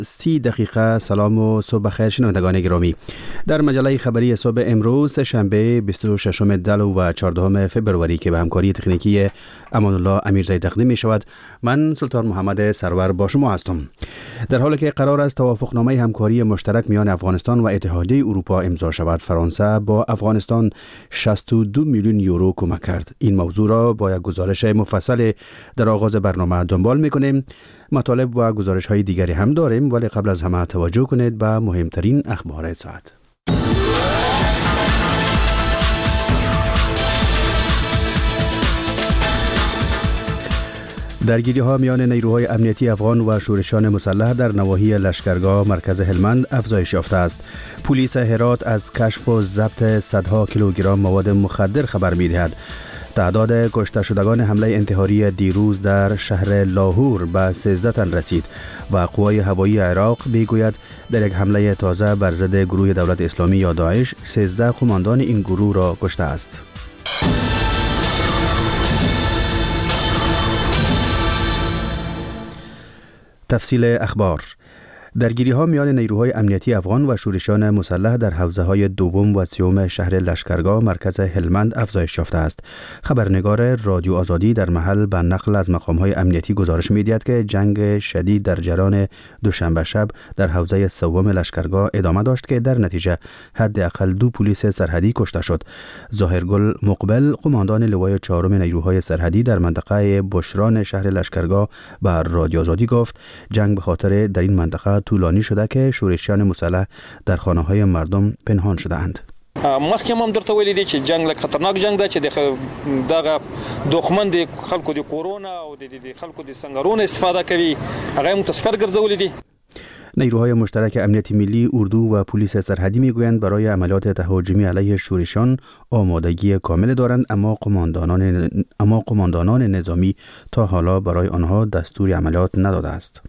30 دقیقه. سلام و صبح بخیر شنوندگان گرامی. در مجله خبری صبح امروز شنبه 26 دلو و 14 فبروری که به همکاری تکنیکی امان الله امیرزایی تقدیم می شود، من سلطان محمد سرور با شما هستم. در حالی که قرار است توافقنامه همکاری مشترک میان افغانستان و اتحادیه اروپا امضا شود، فرانسه با افغانستان 62 میلیون یورو کمک کرد. این موضوع را با یک گزارش مفصل در آغاز برنامه دنبال میکنیم. مطالب و گزارش های دیگری هم داریم، ولی قبل از همه توجه کنید به مهمترین اخبار ساعت. درگیری ها میان نیروهای امنیتی افغان و شورشیان مسلح در نواحی لشکرگاه مرکز هلمند افزایش یافته است. پلیس هرات از کشف و ضبط صدها کیلوگرم مواد مخدر خبر می‌دهد. تعداد کشته شدگان حمله انتحاری دیروز در شهر لاهور به 13 تن رسید و قوای هوایی عراق میگوید در یک حمله تازه بر ضد گروه دولت اسلامی یا داعش 13 قماندان این گروه را کشته است. تفصیل اخبار. درگیری ها میان نیروهای امنیتی افغان و شورشیان مسلح در حوزه های دوم و سوم شهر لشکرگاه مرکز هلمند افزایش یافته است. خبرنگار رادیو آزادی در محل به نقل از مقام های امنیتی گزارش می‌دهد که جنگ شدید در جریان دوشنبه شب در حوزه سوم لشکرگاه ادامه داشت که در نتیجه حداقل 2 پلیس سرحدی کشته شد. ظاهرگل مقبل، قماندان لوای 4 نیروهای سرحدی در منطقه بشران شهر لشکرگاه بر رادیو آزادی گفت جنگ به خاطر در این منطقه طولانی شده که شورشیان مسلح در خانه‌های مردم پنهان شده‌اند. مخکې هم درته ویلي دي چې جنگ لکه خطرناک جنگ ده چې دغه دښمن د خلکو د کورونا او د خلکو د سنگرونو استفاده کوي، هغه متصفر ګرځولي دي. نیروهای مشترک امنیت ملی، اردو و پلیس سرحدی میگویند برای عملیات تهاجمی علیه شورشیان آمادگی کامل دارند، اما قماندانان نظامی تا حالا برای آنها دستور عملیات نداده است.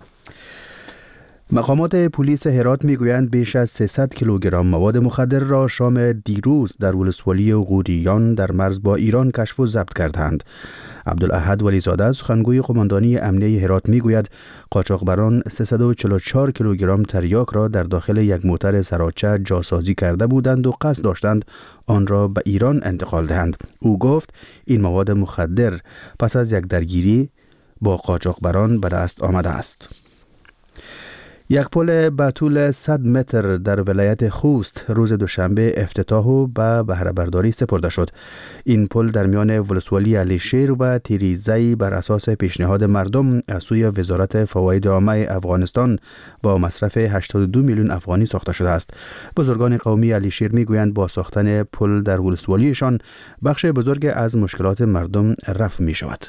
مقامات پلیس هرات میگویند بیش از 300 کیلوگرم مواد مخدر را شام دیروز در ولسوالی غوریان در مرز با ایران کشف و ضبط کردند. عبدالاحد ولیزاده سخنگوی قماندانی امنیه هرات میگوید قاچاقبران 344 کیلوگرم تریاک را در داخل یک موتر سراچه جاسازی کرده بودند و قصد داشتند آن را به ایران انتقال دهند. او گفت این مواد مخدر پس از یک درگیری با قاچاقبران به دست آمده است. یک پل به طول 100 متر در ولایت خوست روز دوشنبه افتتاح و به بهره برداری سپرده شد. این پل در میان ولسوالی علیشیر و تیریزی بر اساس پیشنهاد مردم از سوی وزارت فواید عامه افغانستان با مصرف 82 میلیون افغانی ساخته شده است. بزرگان قومی علیشیر میگویند با ساختن پل در ولسوالیشان بخش بزرگ از مشکلات مردم رفع می شود.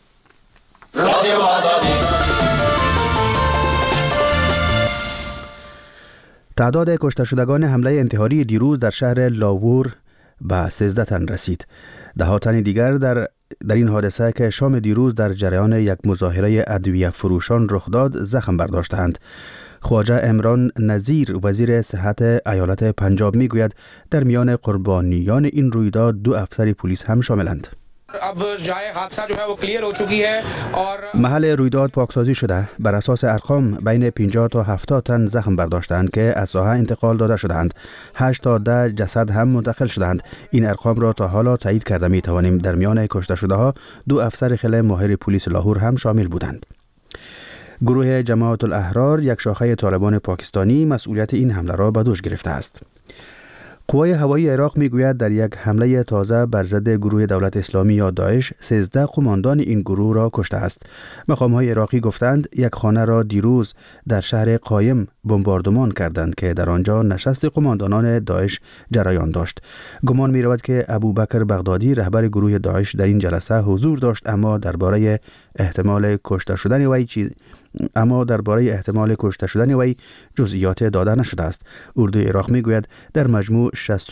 تعداد کشته شدگان حمله انتحاری دیروز در شهر لاهور به 13 تن رسید. 10 تن دیگر در این حادثه که شام دیروز در جریان یک مظاهره ادویه فروشان رخ داد زخم برداشتند. خواجه عمران نظیر وزیر صحت ایالت پنجاب میگوید در میان قربانیان این رویداد 2 افسر پلیس هم شاملند. محل رویداد پاکسازی شده. بر اساس ارقام بین 50 تا 70 تن زخم برداشتند که از ساحه انتقال داده شدند. 8 تا 10 جسد هم منتقل شدند. این ارقام را تا حالا تایید کرده می توانیم. در میان کشته شده ها 2 افسر خل ماهر پلیس لاهور هم شامل بودند. گروه جماعت الاحرار، یک شاخه طالبان پاکستانی، مسئولیت این حمله را به دوش گرفته است. قوای هوایی عراق میگوید در یک حمله تازه بر ضد گروه دولت اسلامی یا داعش 13 قماندان این گروه را کشته است. مقام‌های عراقی گفتند یک خانه را دیروز در شهر قایم بمباردمان کردند که در آنجا نشست قماندانان داعش جریان داشت. گمان می‌رود که ابوبکر بغدادی رهبر گروه داعش در این جلسه حضور داشت، اما درباره احتمال کشته شدن وی جزئیات داده نشده است. اردوی عراق میگوید در مجموع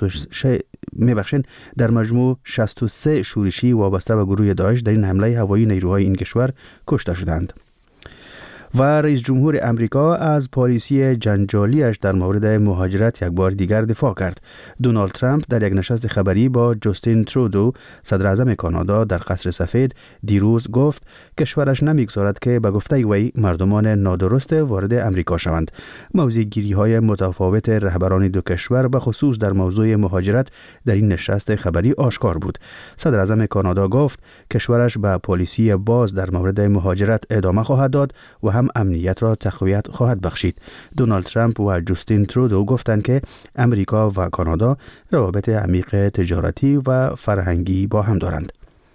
63 شورشی وابسته به گروه داعش در این حمله هوایی نیروهای این کشور کشته شدند. و رئیس جمهور امریکا از پالیسی جنجالیش در مورد مهاجرت یک بار دیگر دفاع کرد. دونالد ترامپ در یک نشست خبری با جاستین ترودو صدر اعظم کانادا در قصر سفید دیروز گفت کشورش نمیگذارد که به گفته وی مردمان نادرست وارد امریکا شوند. موضوع گیری‌های متفاوت رهبران دو کشور به خصوص در موضوع مهاجرت در این نشست خبری آشکار بود. صدر اعظم کانادا گفت کشورش به پالیسی باز در مورد مهاجرت ادامه خواهد داد و هم امنیت را تقویت خواهد بخشید. دونالد ترامپ و جاستین ترودو گفتند که امریکا و کانادا روابط عمیق تجارتی و فرهنگی با هم دارند.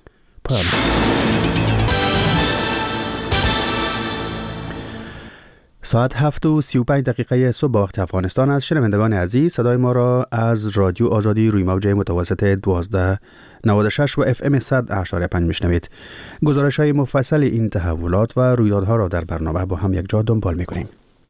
ساعت 7:35 صبح به وقت افغانستان است. شنوندگان عزیز، صدای ما را از رادیو آزادی روی موج متوسط 1296 و FM 100.5 میشنوید. گزارش های مفصل این تحولات و رویدادها را در برنامه با هم یک جا دنبال میکنیم.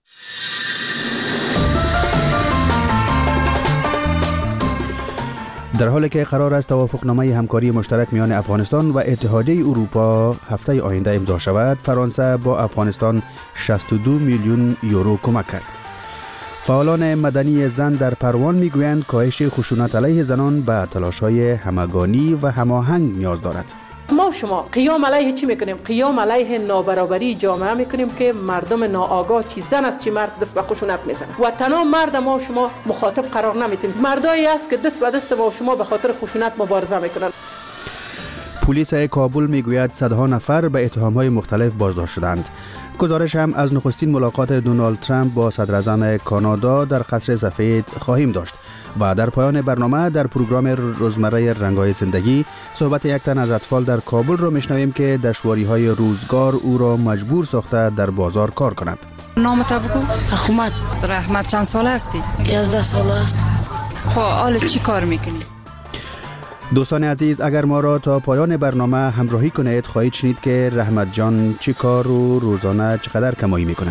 در حالی که قرار است توافقنامه همکاری مشترک میان افغانستان و اتحادیه اروپا هفته آینده امضا شود، فرانسه با افغانستان 62 میلیون یورو کمک کرد. فعالان مدنی زن در پروان میگویند کاهش خشونت علیه زنان به تلاش‌های همگانی و هماهنگ نیاز دارد. ما شما قیام علیه چی میکنیم؟ قیام علیه نابرابری جامعه میکنیم که مردم ناآگاه چی زن است چی مرد دست به خشونت میزنه و تنها مرد ما شما مخاطب قرار نمیدیم. مردایی است که دست به دست ما شما به خاطر خشونت مبارزه میکنن. پلیس کابل میگوید صدها نفر به اتهام‌های مختلف بازداشت شدند. گزارش هم از نخستین ملاقات دونالد ترامپ با صدر اعظم کانادا در قصر سفید خواهیم داشت و در پایان برنامه در پروگرام روزمره رنگ‌های زندگی صحبت یک تن از اطفال در کابل را میشنویم که دشواری‌های روزگار او را مجبور ساخته در بازار کار کند. نامت بگو. رحمت چند ساله هستی؟ 11 ساله است. خب حالا چی کار میکنی؟ دوستان عزیز، اگر ما را تا پایان برنامه همراهی کنید خواهید شنید که رحمت جان چی کار و روزانه چقدر کمایی میکند.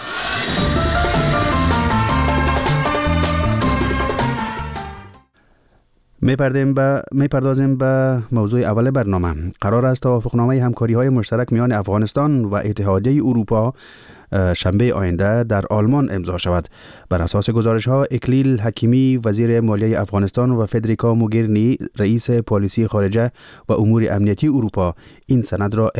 میپردازیم به موضوع اول برنامه. قرار است توافقنامه همکاری‌های مشترک میان افغانستان و اتحادیه اروپا شنبه آینده در آلمان امضا شود. بر اساس گزارش‌ها اکلیل حکیمی وزیر مالیه افغانستان و فدریکا موگرینی رئیس پالیسی خارجه و امور امنیتی اروپا این سند را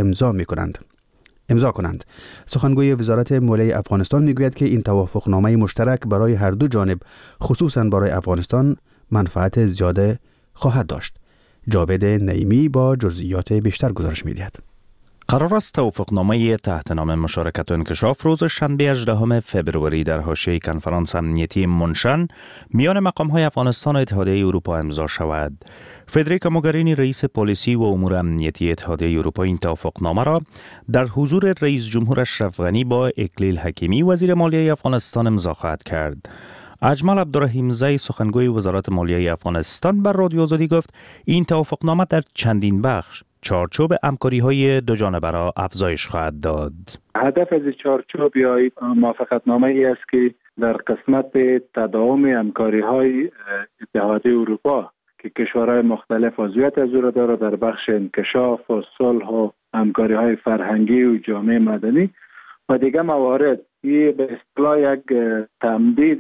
امضا کنند. سخنگوی وزارت مالیه افغانستان میگوید که این توافقنامه مشترک برای هر دو جانب خصوصاً برای افغانستان منفعت زیاده خواهد داشت. جاوید نعیمی با جزئیات بیشتر گزارش می‌دهد. قرار است توافقنامه تحت نام مشارکت و انکشاف روز شنبه 18 فوریه در حاشیه کنفرانس امنیتی منشن میان مقام‌های افغانستان و اتحادیه اروپا امضا شود. فدریکا موگرینی رئیس پالیسی و امور امنیتی اتحادیه اروپا این توافقنامه را در حضور رئیس جمهور اشرف غنی با اکلیل حکیمی وزیر مالیه افغانستان امضا خواهد کرد. اجمل عبدالرحیمزی سخنگوی وزارت مالیه افغانستان بر رادیو آزادی گفت این توافقنامه در چندین بخش چارچوب همکاری‌های دو جانبه را افزایش خواهد داد. هدف از چارچوب یا موافقتنامه ای است که در قسمت تداوم همکاری‌های اتحادیه اروپا که کشورهای مختلف عضویت از او را دارد در بخش انکشاف و صلح و همکاری‌های فرهنگی و جامعه مدنی و دیگر موارد به اصطلاح یک تمدید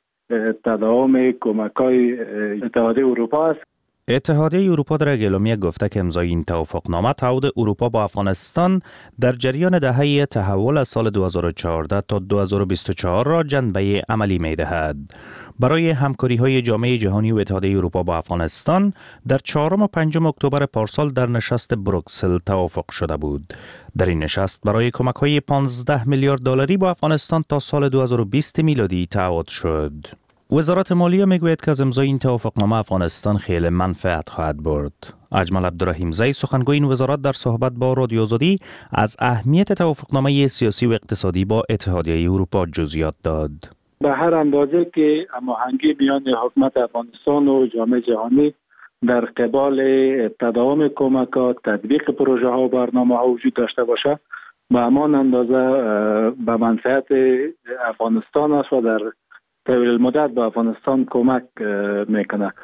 تداوم کمک‌های اتحادیه اروپا است. اتحادیه اروپا در اعلامیه گفته که امضای این توافقنامه تعهد اروپا با افغانستان در جریان دهه تحول از سال 2014 تا 2024 را جنبه عملی می‌دهد. برای همکاری‌های جامعه جهانی و اتحادیه اروپا با افغانستان در 4 و 5 اکتبر پارسال در نشست بروکسل توافق شده بود. در این نشست برای کمک‌های 15 میلیارد دلاری با افغانستان تا سال 2020 میلادی تعهد شد. وزارت مالیه میگوید که از امضای این توافقنامه افغانستان خیلی منفعت خواهد برد. اجمل عبدالرحیمزی سخنگوی این وزارت در صحبت با رادیو آزادی از اهمیت توافقنامه سیاسی و اقتصادی با اتحادیه اروپا جزئیات داد. به هر اندازه که هماهنگی میان حکومت افغانستان و جامعه جهانی در قبال تداوم کمکات، تطبیق پروژه ها و برنامه ها وجود داشته باشه، به همان اندازه به منفعت افغانستان است و در طول المدت به افغانستان کمک میکنه.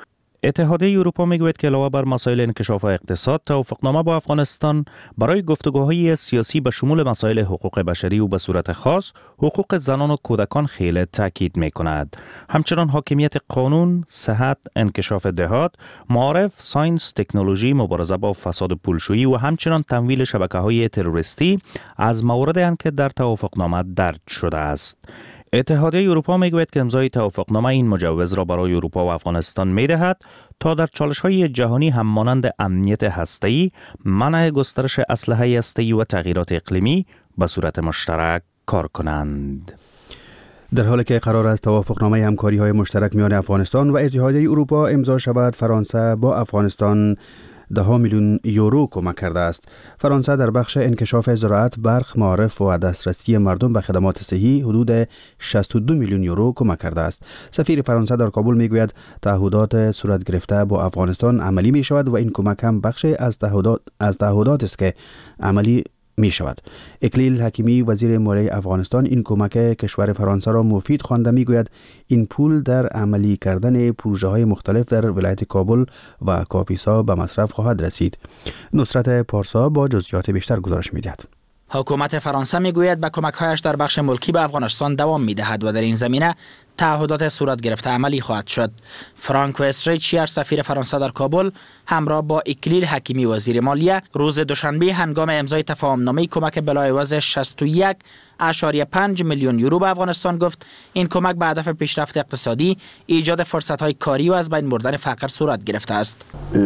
اتحادیه اروپا میگوید که علاوه بر مسائل انکشاف اقتصاد، توافقنامه با افغانستان برای گفتگوهای سیاسی به شمول مسائل حقوق بشری و به صورت خاص حقوق زنان و کودکان خیلی تاکید میکند. همچنان حاکمیت قانون، صحت، انکشاف دهات، معارف، ساینس، تکنولوژی، مبارزه با فساد پولشویی و همچنان تمویل شبکه‌های تروریستی از مواردی اند که در توافقنامه درج شده است. اتحادیه اروپا میگوید که امضای توافقنامه این مجوز را برای اروپا و افغانستان میدهد تا در چالش‌های جهانی هم مانند امنیت هسته‌ای، منع گسترش اسلحه هسته‌ای و تغییرات اقلیمی به صورت مشترک کار کنند. در حالی که قرار است توافقنامه همکاری‌های مشترک میان افغانستان و اتحادیه اروپا امضا شود، فرانسه با افغانستان 10 میلیون یورو کمک کرده است. فرانسه در بخش انکشاف زراعت، برق، معارف و دسترسی مردم به خدمات صحی حدود 62 میلیون یورو کمک کرده است. سفیر فرانسه در کابل میگوید تعهدات صورت گرفته با افغانستان عملی می شود و این کمک هم بخشی از تعهدات است که عملی می شود. اکلیل حکیمی وزیر مالیه افغانستان این کمک کشور فرانسه را مفید خوانده میگوید این پول در عملی کردن پروژه های مختلف در ولایت کابل و کاپیسا به مصرف خواهد رسید. نصرت پارسا با جزئیات بیشتر گزارش می‌دهد. حکومت فرانسه میگوید به کمک‌هایش در بخش ملکی به افغانستان دوام می‌دهد و در این زمینه تعهدات صورت گرفته عملی خواهد شد. فرانک وستریچیر سفیر فرانسه در کابل همراه با اکلیل حکیمی وزیر مالیه روز دوشنبه هنگام امضای تفاهمنامه کمک بلایوز 61.5 میلیون یورو به افغانستان گفت این کمک به هدف پیشرفت اقتصادی، ایجاد فرصت‌های کاری و از بین بردن فقر صورت گرفته است.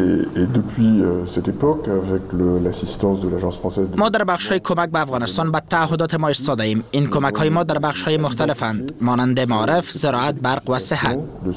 ما در بخش‌های کمک به افغانستان به تعهدات ما ایستاده ایم. این کمک‌های ما در بخش‌های مختلفند مانند معارف، زراعت، برق و صحت.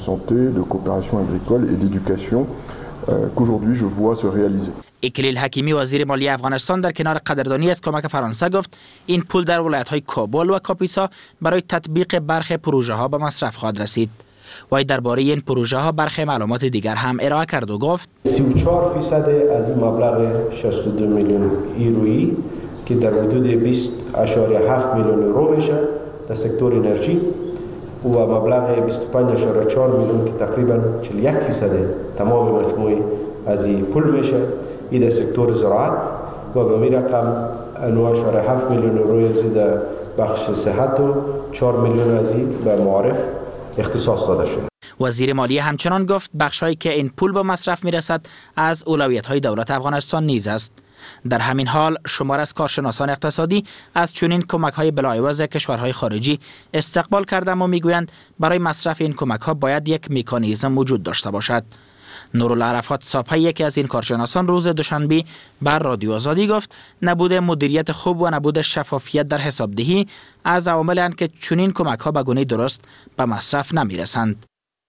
اکلیل حکیمی وزیر مالیه افغانستان در کنار قدردانی از کمک فرانسه گفت این پول در ولایت‌های کابل و کاپیسا برای تطبیق برخی پروژه‌ها به مصرف خواهد رسید. وی درباره این پروژه‌ها برخی معلومات دیگر هم ارائه کرد و گفت 34% از این مبلغ 62 میلیون یورویی که در حدود 20.7 میلیون یورو میشه در سکتور انرژی و مبلغ 25.4 میلیون که تقریبا 41% تمام مجموع از این پول میشه این در سکتور زراعت و به می رقم 9.7 میلیون یورو در بخش صحت و 4 میلیون از این به معارف اختصاص داده شده. وزیر مالیه همچنان گفت بخش‌هایی که این پول به مصرف میرسد از اولویت‌های دولت افغانستان نیز است. در همین حال شمار از کارشناسان اقتصادی از چنین کمک‌های بلایوز کشورهای خارجی استقبال کردند و میگویند برای مصرف این کمک‌ها باید یک مکانیزم وجود داشته باشد. نورالعرفات صابحی یکی از این کارشناسان روز دوشنبه بر رادیو آزادی گفت نبود مدیریت خوب و نبود شفافیت در حسابدهی از عواملی اند که چنین کمک‌ها به گونه درست به مصرف نمی‌رسند.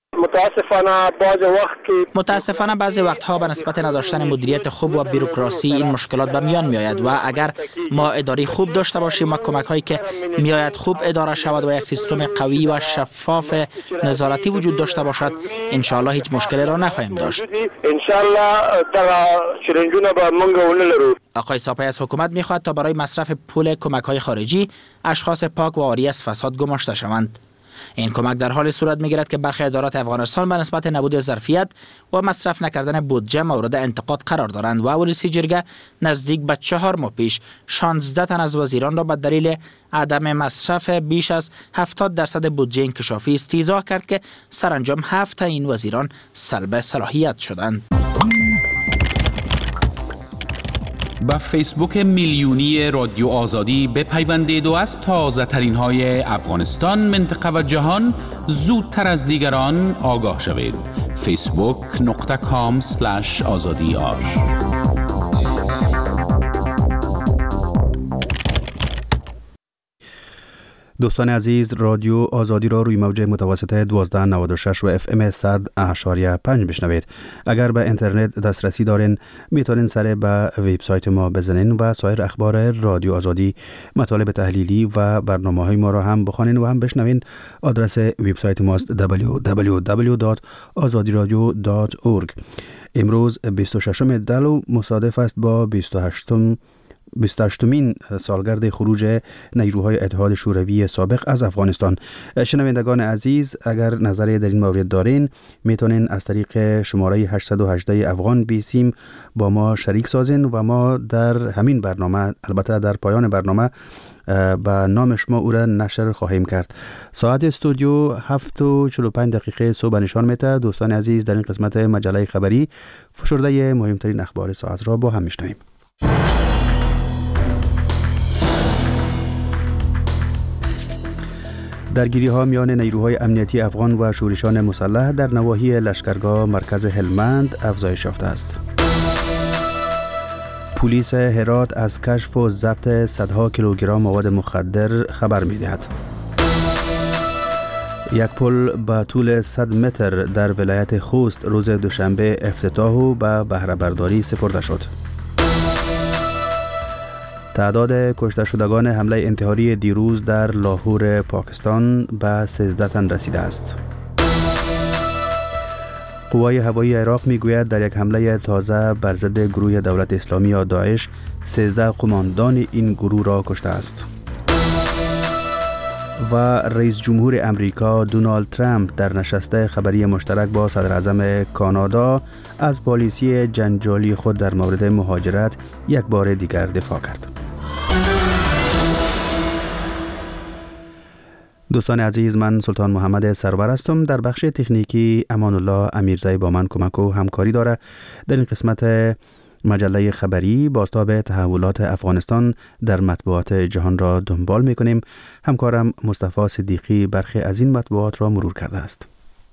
متاسفانه بعضی وقتها به نسبت نداشتن مدیریت خوب و بیروکراسی این مشکلات به میان میآید و اگر ما اداری خوب داشته باشیم و کمک هایی که میآید خوب اداره شود و یک سیستم قوی و شفاف نظارتی وجود داشته باشد ان شاء الله هیچ مشکلی را نخواهیم داشت. آقای صابحی از حکومت میخواهد تا برای مصرف پول کمک های خارجی اشخاص پاک و عاری از فساد گماشته شوند. این کمک در حال صورت میگیرد که برخی ادارات افغانستان به نسبت نبود ظرفیت و مصرف نکردن بودجه مورد انتقاد قرار دارند و رئیس جرگه نزدیک به 4 ماه پیش 16 تن از وزیران را به دلیل عدم مصرف بیش از 70% بودجه انکشافی استیضاح کرد که سرانجام 7 تن این وزیران سلب صلاحیت شدند. با فیسبوک میلیونی رادیو آزادی بپیوندید و از تازه ترین های افغانستان، منطقه و جهان زودتر از دیگران آگاه شوید. facebook.com/azadiar دوستان عزیز، رادیو آزادی را روی موج متوسط 1296 و FM 100.5 بشنوید. اگر به اینترنت دسترسی دارین میتونین سر به وبسایت ما بزنین و سایر اخبار رادیو آزادی، مطالب تحلیلی و برنامه‌های ما را هم بخوانین و هم بشنوین. آدرس وبسایت ماست www.azadiradio.org. امروز 26 دلو مصادف است با 28 28مین سالگرد خروج نیروهای اتحاد شوروی سابق از افغانستان. شنوندگان عزیز، اگر نظری در این مورد دارین میتونین از طریق شماره 818 افغان بیسیم با ما شریک سازین و ما در همین برنامه، البته در پایان برنامه، با نام شما او را نشر خواهیم کرد. ساعت استودیو 7:45 صبح نشان میده. دوستان عزیز، در این قسمت مجله خبری فشرده مهمترین اخبار ساعت را با هم میشنویم. درگیری ها میان نیروهای امنیتی افغان و شورشیان مسلح در نواحی لشکرگاه مرکز هلمند افزایش یافته است. پلیس هرات از کشف و ضبط صدها کیلوگرم مواد مخدر خبر می‌دهد. یک پل با طول 100 متر در ولایت خوست روز دوشنبه افتتاح و به بهره برداری سپرده شد. تعداد کشته شدگان حمله انتحاری دیروز در لاهور پاکستان به 13 تن رسیده است. قوای هوایی عراق میگوید در یک حمله تازه بر ضد گروه دولت اسلامی یا داعش 13 قماندان این گروه را کشته است. و رئیس جمهور امریکا دونالد ترامپ در نشست خبری مشترک با صدر اعظم کانادا از پالیسی جنجالی خود در مورد مهاجرت یک بار دیگر دفاع کرد. دوستان عزیز، من سلطان محمد سرور هستم. در بخش تکنیکی امان الله امیرزی با من کمک و همکاری داره. در این قسمت مجله خبری بازتاب تحولات افغانستان در مطبوعات جهان را دنبال می‌کنیم. همکارم مصطفی صدیقی برخی از این مطبوعات را مرور کرده است.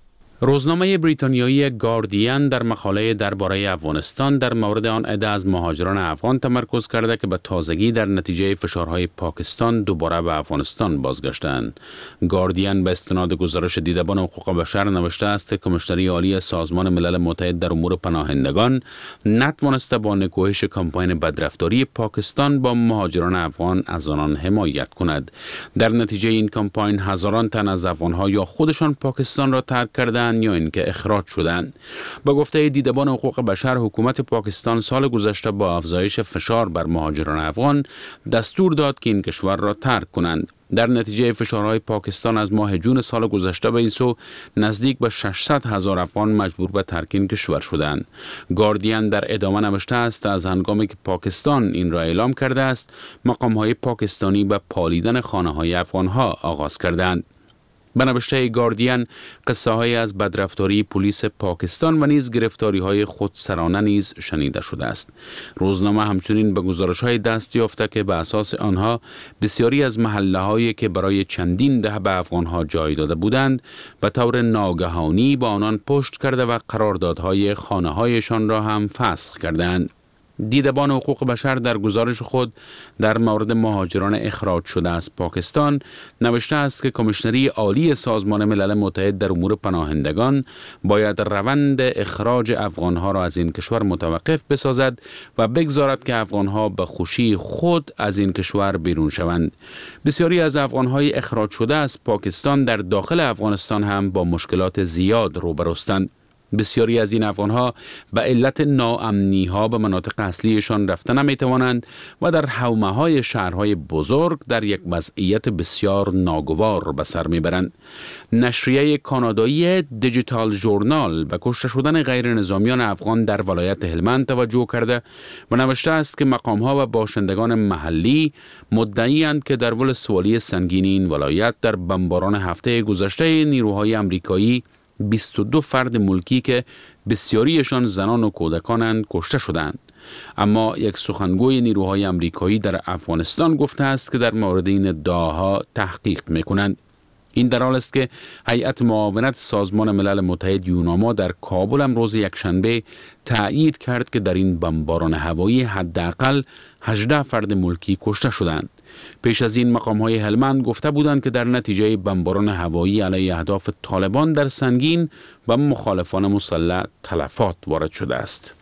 روزنامه بریتانیایی گاردین در مقاله درباره افغانستان در مورد آن عده از مهاجران افغان تمرکز کرده که به تازگی در نتیجه فشارهای پاکستان دوباره به افغانستان بازگشتند. گاردین به استناد گزارش دیدبان حقوق بشر نوشته است که کمیشنری عالی سازمان ملل متحد در امور پناهندگان نتوانسته با نکوهش کمپاین بدرفتاری پاکستان با مهاجران افغان از آنان حمایت کند. در نتیجه این کمپاین هزاران تن از افغانها یا خودشان پاکستان را ترک کردند یا اینکه اخراج شدند. با گفته دیدبان حقوق بشر، حکومت پاکستان سال گذشته با افزایش فشار بر مهاجران افغان دستور داد که این کشور را ترک کنند. در نتیجه فشارهای پاکستان از ماه جون سال گذشته به این سو نزدیک به 600,000 افغان مجبور به ترک این کشور شدند. گاردین در ادامه نوشته است از هنگامی که پاکستان این را اعلام کرده است، مقام‌های پاکستانی به پالیدن خانه‌های افغان‌ها آغاز کردند. به نوشته گاردین، قصه‌های از بدرفتاری پلیس پاکستان و نیز گرفتاری‌های خودسرانه نیز شنیده شده است. روزنامه همچنین به گزارش‌های دست یافته که به اساس آنها بسیاری از محله‌هایی که برای چندین دهه به افغان‌ها جای داده بودند به طور ناگهانی با آنان پشت کرده و قراردادهای خانه‌هایشان را هم فسخ کردند. دیدبان حقوق بشر در گزارش خود در مورد مهاجران اخراج شده از پاکستان نوشته است که کمیشنری عالی سازمان ملل متحد در امور پناهندگان باید روند اخراج افغانها را از این کشور متوقف بسازد و بگذارد که افغانها به خوشی خود از این کشور بیرون شوند. بسیاری از افغانهای اخراج شده از پاکستان در داخل افغانستان هم با مشکلات زیاد روبروستند. بسیاری از این افغانها به علت ناامنی‌ها به مناطق اصلیشان رفته نمی‌توانند و در حومه‌های شهرهای بزرگ در یک وضعیت بسیار ناگوار به سر می‌برند. نشریه کانادایی دیجیتال ژورنال به کشته شدن غیر نظامیان افغان در ولایت هلمند توجه کرده و نوشته است که مقام‌ها و باشندگان محلی مدعی‌اند که در ولسوالی سنگین این ولایت در بمباران هفته گذشته نیروهای آمریکایی 22 فرد ملکی که بسیاریشان زنان و کودکانند کشته شدند. اما یک سخنگوی نیروهای آمریکایی در افغانستان گفته است که در مورد این ادعاها تحقیق می‌کنند. این در حال است که هیئت معاونت سازمان ملل متحد یوناما در کابل امروز یکشنبه تأیید کرد که در این بمباران هوایی حداقل 18 فرد ملکی کشته شدند. پیش از این مقام‌های هلمند گفته بودند که در نتیجه بمباران هوایی علیه اهداف طالبان در سنگین و مخالفان مسلح تلفات وارد شده است.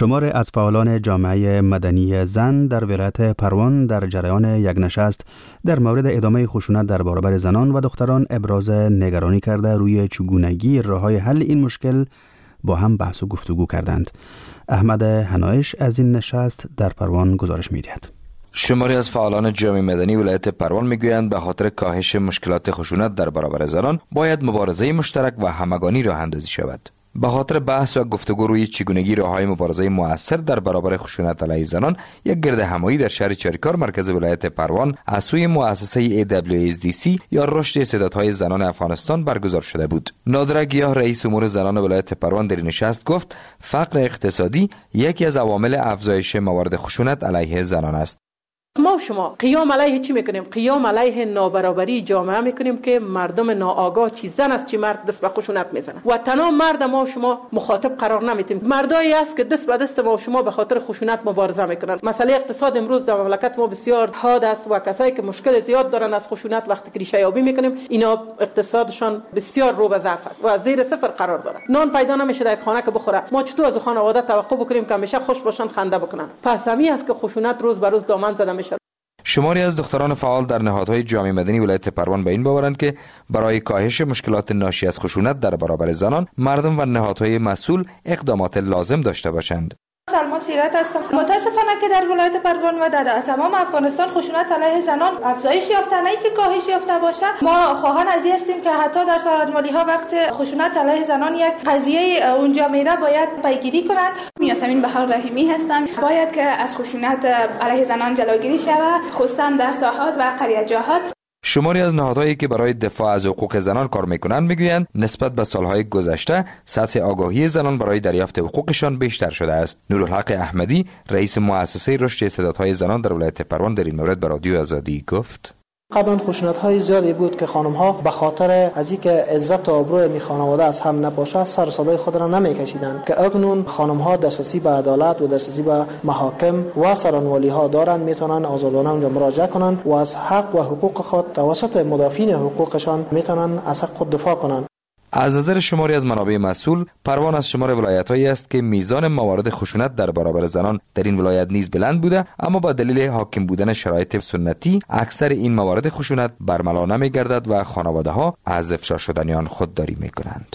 شمار از فعالان جامعه مدنی زن در ولایت پروان در جریان یک نشست در مورد ادامه خشونت در برابر زنان و دختران ابراز نگرانی کرده روی چگونگی راه‌های حل این مشکل با هم بحث و گفتگو کردند. احمد حنایش از این نشست در پروان گزارش می‌دهد. شماری از فعالان جامعه مدنی ولایت پروان میگویند به خاطر کاهش مشکلات خشونت در برابر زنان باید مبارزه مشترک و همگانی راه اندازی شود. به خاطر بحث و گفتگو روی چگونگی راه‌های مبارزه مؤثر در برابر خشونت علیه زنان، یک گرد همایی در شهر چاریکار مرکز ولایت پروان از سوی مؤسسه AWSDC یا رشد استعدادهای زنان افغانستان برگزار شده بود. نادره گیاه رئیس امور زنان ولایت پروان در نشست گفت فقر اقتصادی یکی از عوامل افزایش موارد خشونت علیه زنان است. ما شما قیام علیه چی میکنیم؟ قیام علیه نابرابری جامعه میکنیم که مردم ناآگاه چی زن است چی مرد دست به خشونت میزنه و تنها مرد ما شما مخاطب قرار نمیتیم. مردایی است که دست به دست ما شما به خاطر خشونت مبارزه میکنن. مسئله اقتصاد امروز در مملکت ما بسیار حاد است و کسایی که مشکل زیاد دارن از خشونت وقتی که ریشه یابی میکنیم اینا اقتصادشان بسیار رو به ضعف است و زیر صفر قرار داره. نان پیدا نمیشه در خانه که بخوره. ما چطور از خانواده توقع بکنیم که همیشه خوش باشن خنده بکنن؟ پس همین است که خشونت روز به روز دامن زده. شماری از دختران فعال در نهادهای جامعه مدنی ولایت پروان به این باورند که برای کاهش مشکلات ناشی از خشونت در برابر زنان، مردم و نهادهای مسئول اقدامات لازم داشته باشند. سلما سیرت هستم. متاسفانه که در ولایت پروان و در تمام افغانستان خشونت علیه زنان افزایش یافته، نه که کاهش یافته باشه. ما خواهان از این هستیم که حتی در سالنمایی ها وقت خشونت علیه زنان یک قضیه اونجا میره باید پیگیری کنند. یاسمین بهار رحیمی هستم. باید که از خشونت علیه زنان جلوگیری شود، خصوصا در ساحات و قریه‌جاهات. شماری از نهادهایی که برای دفاع از حقوق زنان کار میکنند میگویند نسبت به سالهای گذشته سطح آگاهی زنان برای دریافت حقوقشان بیشتر شده است. نورالحق احمدی رئیس مؤسسه رشد استعدادهای زنان در ولایت پروان در این مورد به رادیو آزادی گفت: قبلا خشونت‌های زیادی بود که خانم‌ها به خاطر از اینکه عزت و آبروی خانواده از هم نباشه سر و صدای خود را نمی‌کشیدند که اکنون خانم‌ها دسترسی به عدالت و دسترسی به محاکم و سرانوالی‌ها دارند، میتونن آزادانه اونجا مراجعه کنند و از حق و حقوق خود توسط مدافعین حقوقشان میتونن از حق خود دفاع کنند. از نظر شماری از منابع مسئول، پروان از شمار ولایت‌هایی است که میزان موارد خشونت در برابر زنان در این ولایت نیز بلند بوده، اما با دلیل حاکم بودن شرایط سنتی اکثر این موارد خشونت برملا نمی‌گردد و خانواده‌ها از افشا شدن آن خودداری می‌کنند.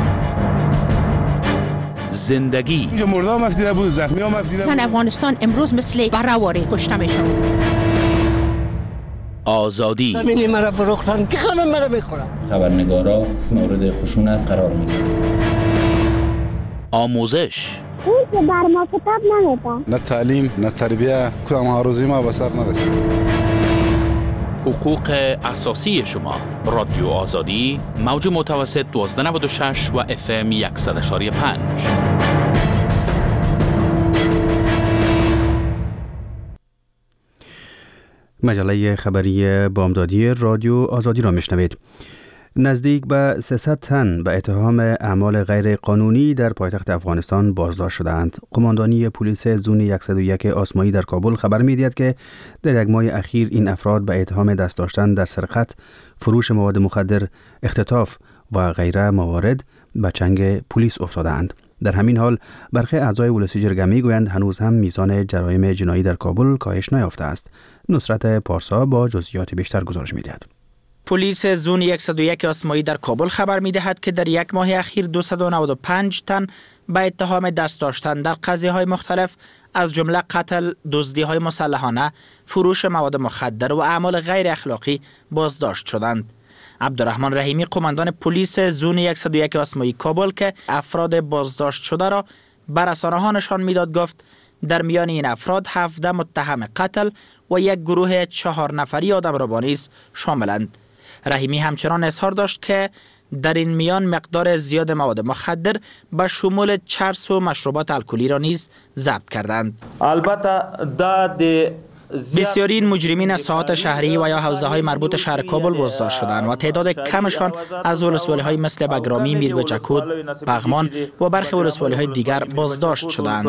زندگی اینجا مردا مفتیده بود، زخمی ها مفتیده بود. زن افغانستان امروز مثل بره‌واره کشته میشه. آزادی همین مرا فروختن که خانم مرا میخورم. خبرنگارا مورد خشونت قرار میگیرن. آموزش اون که بر ما کتاب نمیده. نه تعلیم نه تربیه، کدام هاروزی ما به سر نرسید. حقوق اساسی شما. رادیو آزادی، موج متوسط 1296 و FM 100.5. مجله خبری بامدادی رادیو آزادی را میشنوید. نزدیک به 300 تن به اتهام اعمال غیر قانونی در پایتخت افغانستان بازداشت شدند. قماندانی پلیس زون 101 آسمایی در کابل خبر می‌دهد که در یک ماه اخیر این افراد به اتهام دست داشتن در سرقت، فروش مواد مخدر، اختطاف و غیره موارد به چنگ پلیس افتادند. در همین حال برخی اعضای ولسی جرگه میگویند هنوز هم میزان جرایم جنایی در کابل کاهش نیافته است. نصرت پارسا با جزئیات بیشتر گزارش می‌دهد. پلیس زون 101 آسمایی در کابل خبر می‌دهد که در یک ماه اخیر 295 تن به اتهام دست داشتن در قضیه‌های مختلف از جمله قتل، دزدی‌های مسلحانه، فروش مواد مخدر و اعمال غیر اخلاقی بازداشت شدند. عبدالرحمن رحیمی قماندان پلیس زون 101 آسمایی کابل که افراد بازداشت شده را بر رسانه‌ها نشان میداد گفت در میان این افراد 17 متهم قتل و یک گروه 4 نفری آدمربا نیز شاملند. رحیمی همچنان اظهار داشت که در این میان مقدار زیاد مواد مخدر به شمول چرس و مشروبات الکلی را نیز ضبط کردند. البته بسیاری این مجرمین از ساحات شهری و یا حوزه‌های مربوط شهر کابل بازداشت شدند و تعداد کمشان از ولسوالی‌های مثل بگرامی، میربچکود، پغمان و برخی ولسوالی‌های دیگر بازداشت شدند.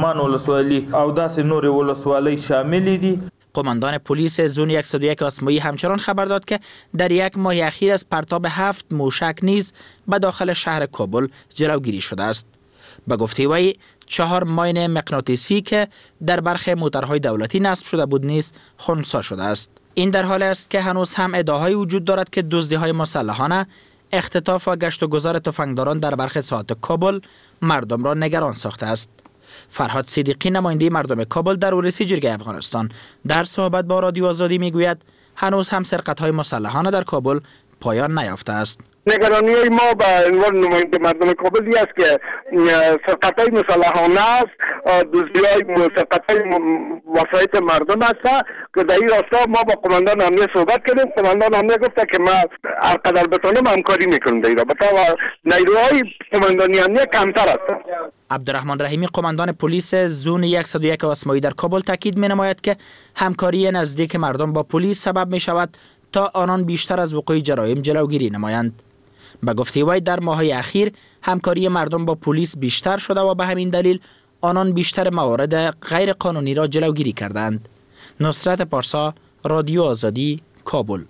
قماندان پلیس زون 101 آسمایی همچنان خبر داد که در یک ماه اخیر از پرتاب 7 موشک نیز به داخل شهر کابل جلوگیری شده است. به گفته وی 4 ماین مغناطیسی که در برخی موتورهای دولتی نصب شده بود نیز خنثی شده است. این در حالی است که هنوز هم ادعاهایی وجود دارد که دزدی‌های مسلحانه، اختطاف و گشت و گذار تفنگداران در برخی ساحات کابل مردم را نگران ساخته است. فرهاد صدیقی نماینده مردم کابل در اورسی جرگه افغانستان در صحبت با رادیو آزادی میگوید هنوز هم سرقت‌های مسلحانه در کابل پایان نیافته است. نگرانی ما به عنوان نماینده مردم کابل است که سرقت‌های مسلحانه است، دزدی‌های سرقت‌های وسایل مردم است که در این راستا ما با قماندان امنیت صحبت کردیم. قماندان امنیت گفت که ما هر قدر بتونم همکاری میکنیم در این رابطه و نیروهای قماندانی امنیت کمتر است. عبدالرحمن رحیمی قماندان پلیس زون 101 اسماعیلی در کابل تاکید می‌نماید که همکاری نزدیک مردم با پلیس سبب می‌شود تا آنان بیشتر از وقوع جرایم جلوگیری نمایند. به گفته وی در ماه‌های اخیر همکاری مردم با پلیس بیشتر شده و به همین دلیل آنان بیشتر موارد غیر قانونی را جلوگیری کردند. نصرت پارسا، رادیو آزادی، کابل.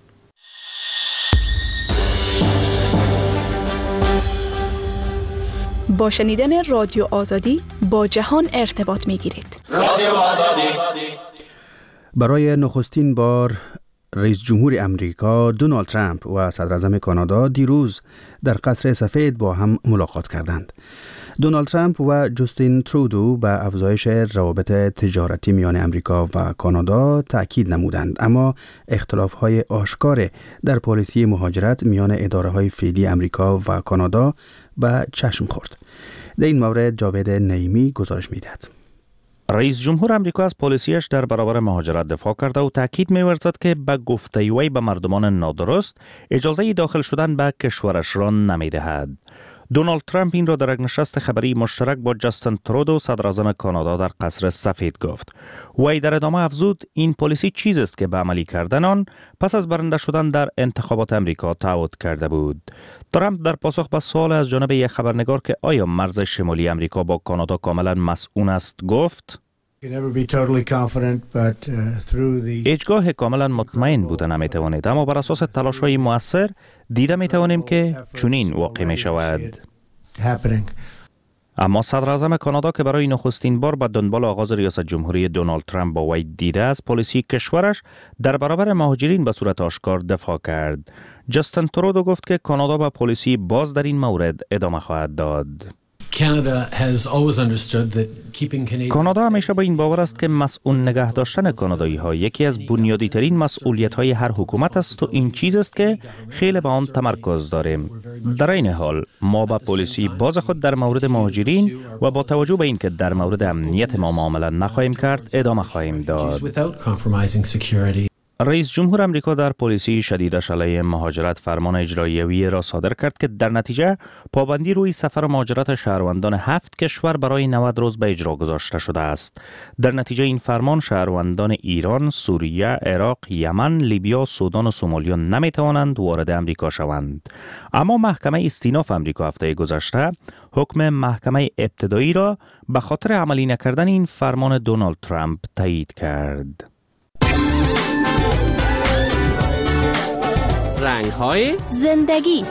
با شنیدن رادیو آزادی با جهان ارتباط می‌گیرید. رادیو آزادی. برای نخستین بار رئیس جمهور امریکا دونالد ترامپ و صدر اعظم کانادا دیروز در قصر سفید با هم ملاقات کردند. دونالد ترامپ و جاستین ترودو به افزایش روابط تجارتی میان امریکا و کانادا تأکید نمودند، اما اختلاف‌های آشکار در پالیسی مهاجرت میان اداره‌های فعلی امریکا و کانادا به چشم خورد. در این مورد جاوید نعیمی گزارش می‌دهد. رئیس جمهور امریکا از پالیسیش در برابر مهاجرت دفاع کرده و تاکید می‌ورزد که به گفته وی به مردمان نادرست اجازه داخل شدن به کشورش را نمی‌دهد. دونالد ترامپ این را در یک نشست خبری مشترک با جاستین ترودو صدر اعظم کانادا در قصر سفید گفت. وی در ادامه افزود این پالیسی چیزی است که به عملی کردن آن پس از برنده شدن در انتخابات امریکا تعهد کرده بود. ترامپ در پاسخ به سوال از جانب یک خبرنگار که آیا مرز شمالی امریکا با کانادا کاملا مسئول است گفت: هیچگاه کاملا مطمئن بودن نمیتوانید، اما بر اساس تلاش‌های مؤثر دیده میتوانیم که چنین واقع می شود. اما صدر اعظم کانادا که برای نخستین بار به دنبال آغاز ریاست جمهوری دونالد ترامپ با وی دیده از پالیسی کشورش در برابر مهاجرین به صورت آشکار دفاع کرد. جاستین ترودو گفت که کانادا به پالیسی باز در این مورد ادامه خواهد داد. کانادا همیشه با این باور است که مسئول نگه داشتن کانادایی ها یکی از بنیادی ترین مسئولیت های هر حکومت است و این چیز است که خیلی به آن تمرکز داریم. در این حال ما با پالیسی باز خود در مورد مهاجرین و با توجه به اینکه در مورد امنیت ما معامله نخواهیم کرد ادامه خواهیم داد. رئیس جمهور امریکا در پالیسی شدیدش علیه مهاجرت فرمان اجراییوی را صادر کرد که در نتیجه پابندی روی سفر و مهاجرت شهروندان 7 کشور برای 90 روز به اجرا گذاشته شده است. در نتیجه این فرمان شهروندان ایران، سوریه، عراق، یمن، لیبیا، سودان و سومالیا نمیتوانند وارد امریکا شوند. اما محکمه استیناف امریکا هفته گذشته حکم محکمه ابتدایی را به خاطر عملی نکردن این فرمان دونالد ترامپ تایید کرد. رنگ‌های زندگی.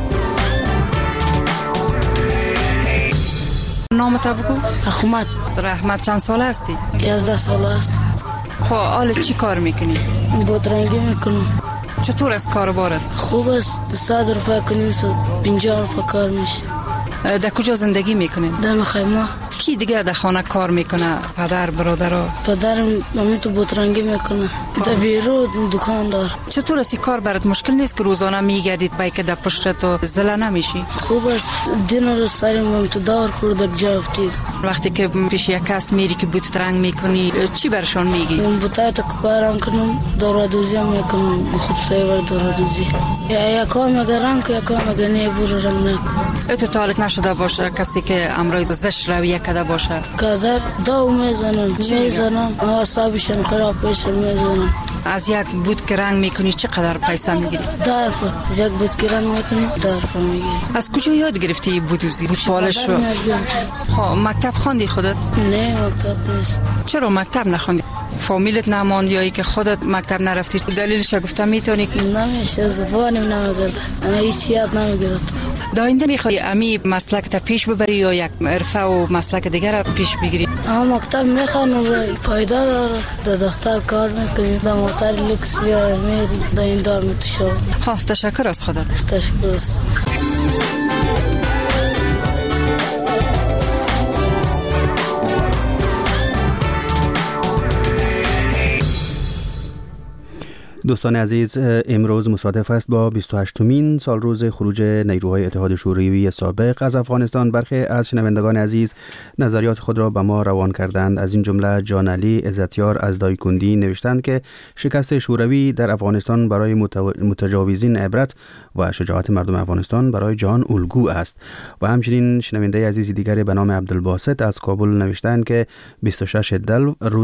نام تا بگو. احمد. رحمت چند ساله هستی؟ 11 ساله است. خب حالا چی کار میکنی؟ بادرنگی میکنم. چطور است کار بارد؟ خوب است. 100 روپیه کنیم 50 روپیه کار میشه. در کجا زندگی میکنین؟ در خیمه. کی دیگه در خانه کار میکنه؟ پدر، برادرها؟ پدرم مامی تو بطرنگی میکنه. در بیرو دکان دار. چطور است کار برات مشکل نیست که روزانه میگردید با اینکه در پشت تو زله نمیشی؟ خوب است. دین رو سریم تو دار خوردک جا افتید. وقتی که پیش یک کس میری که بطرنگ میکنی چی برشان میگی؟ بطای تا کارم کنم دورادوزی میکنم. خوب سیور دورادوزی. یا کار مگرم که یا کار مگنی برو رنگ نکن. تو تالت نشده باشه کسی که امروی زش رویه کده باشه؟ کدر دو میزنم حسابشون خراب بشه میزنم. از یک بود که رنگ میکنی چقدر پیسه میگیری؟ از یک بود که رنگ میکنی درپا میگیری. از کجا یاد گرفتی بودوزی؟ بود پالش رو؟ مکتب خواندی خودت؟ نه مکتب نیست. چرا مکتب نخواندی؟ فامیلت نماند یا ای که خودت مکتب نرفتی؟ دلیلش گفتم میتونی؟ نمیشه زبانم نمیگرد. انا هیچ یاد نمیگرد. در آینده میخوای امی مسلک تا پیش ببری یا یک حرفه و مسلک دیگر پیش بگیری؟ مکتب میخوانم پایدار داره، در دفتر کار میکنیم، در موتر لکس میری، در این دار میتوشم. تشکر از خودت. تشکر است. دوستان عزیز، امروز مصادف است با 28مین سال روز خروج نیروهای اتحاد شوروی سابق از افغانستان. برخی از شنوندگان عزیز نظریات خود را به ما روان کردند. از این جمله جان علی عزتیار از دایکندی نوشتند که شکست شوروی در افغانستان برای متجاوزین عبرت و شجاعت مردم افغانستان برای جهان الگو است. و همچنین شنونده عزیز دیگری به نام عبدالباسط از کابل نوشتند که 26 دلو